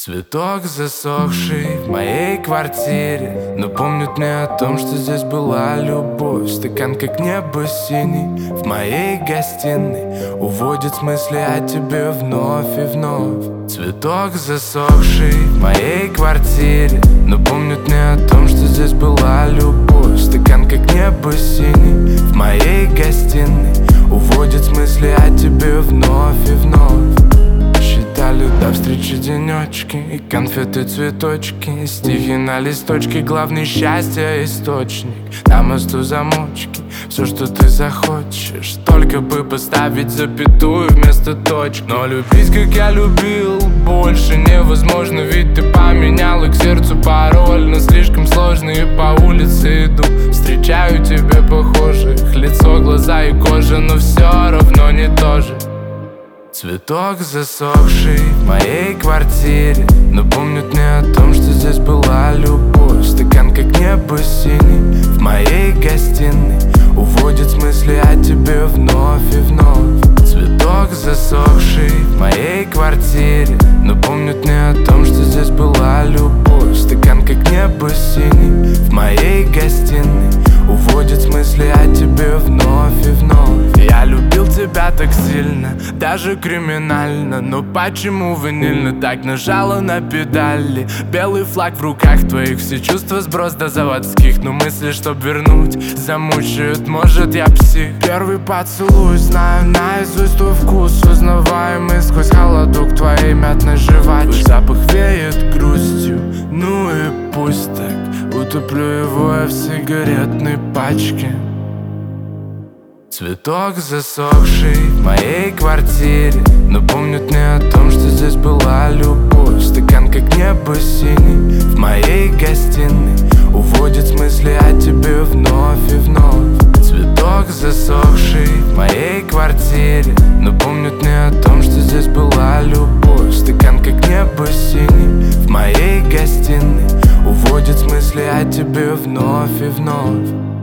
Цветок засохший в моей квартире, но помнит мне о том, что здесь была любовь. Стакан как небо синий в моей гостиной уводит с мысли о тебе вновь и вновь. Цветок засохший в моей квартире, но помнит мне о том, что здесь была любовь. Стакан как небо синий в моей гостиной уводит с мысли о тебе вновь и вновь. Считали до встречи денечки и конфеты, цветочки, стихи на листочке, главный счастья источник. На мосту замочки, все, что ты захочешь, только бы поставить запятую вместо точки. Но любить, как я любил, больше невозможно, ведь ты поменяла к сердцу пароль. Но слишком сложно, и по улице иду, встречаю тебе похожих, лицо, глаза и кожа, но все равно не то же. Цветок засохший в моей квартире, но помнит мне о том, что здесь была любовь. Стакан как небо синий в моей гостиной уводит с мысли о тебе вновь и вновь. Цветок засохший в моей квартире, но помнит мне о том, что здесь была любовь. Стакан как небо синий в моей гостиной уводит с мысли о тебе вновь и вновь. Я любил тебя так сильно, даже криминально, но почему ванильно так нажала на педали? Белый флаг в руках твоих, все чувства сброс до заводских, но мысли, чтоб вернуть, замучают, может я псих. Первый поцелуй, знаю наизусть твой вкус, узнаваемый сквозь холодок твоей мятной жвачки. Твой запах веет грустью, ну и пусть так, утоплю его я в сигаретной пачке. Цветок засохший в моей квартире, но помнит мне о том, что здесь была любовь. Стакан как небо синий в моей гостиной уводит с мысли о тебе вновь и вновь. Цветок засохший в моей квартире, но помнит мне о том, что здесь была любовь. Стакан как небо синий в моей гостиной уводит с мысли о тебе вновь и вновь.